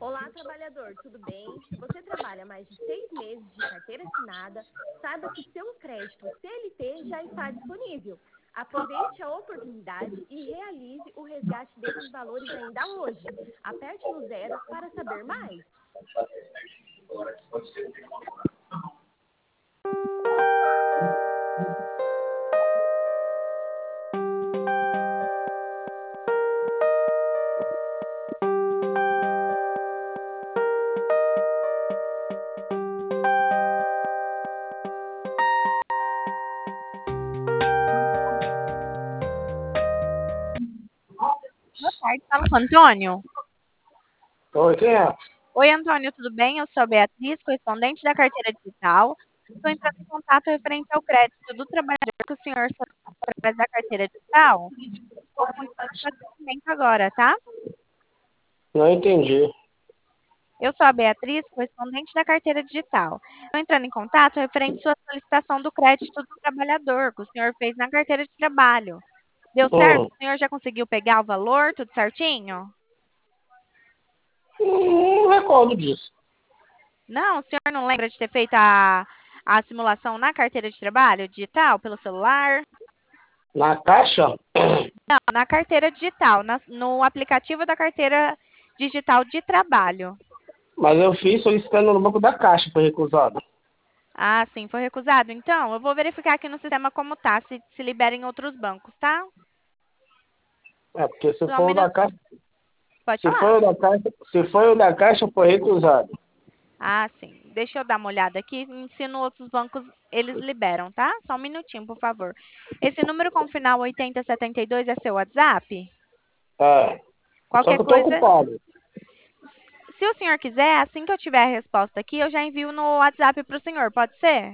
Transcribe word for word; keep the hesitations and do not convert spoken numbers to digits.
Olá, trabalhador, tudo bem? Se você trabalha mais de seis meses de carteira assinada, saiba que seu crédito C L T já está disponível. Aproveite a oportunidade e realize o resgate desses valores ainda hoje. Aperte no zero para saber mais. Boa tarde, fala com o Antônio. Oi, quem é? Oi, Antônio, tudo bem? Eu sou a Beatriz, correspondente da carteira digital. Estou entrando em contato referente ao crédito do trabalhador que o senhor solicitou através da carteira digital. Estou com esse atendimento agora, tá? Não entendi. Eu sou a Beatriz, correspondente da carteira digital. Estou entrando em contato referente à sua solicitação do crédito do trabalhador que o senhor fez na carteira de trabalho. Deu certo? Hum, O senhor já conseguiu pegar o valor, tudo certinho? não recordo disso. Não, o senhor não lembra de ter feito a, a simulação na carteira de trabalho digital, pelo celular? Na caixa? Não, na carteira digital, na- no aplicativo da carteira digital de trabalho. Mas eu fiz solicitando no banco da caixa, foi recusado. Ah, sim, foi recusado? Então, eu vou verificar aqui no sistema como tá, se, se libera em outros bancos, tá? É, porque se Só um for o da minuto. caixa, Pode se foi falar. o da caixa, se foi o da caixa, foi recusado. Ah, sim. Deixa eu dar uma olhada aqui. Se no outros bancos eles liberam, tá? Só um minutinho, por favor. Esse número com final oitenta e setenta e dois é seu WhatsApp? É. Só Qualquer que eu tô coisa, ocupado. se o senhor quiser, assim que eu tiver a resposta aqui, eu já envio no WhatsApp para o senhor, pode ser?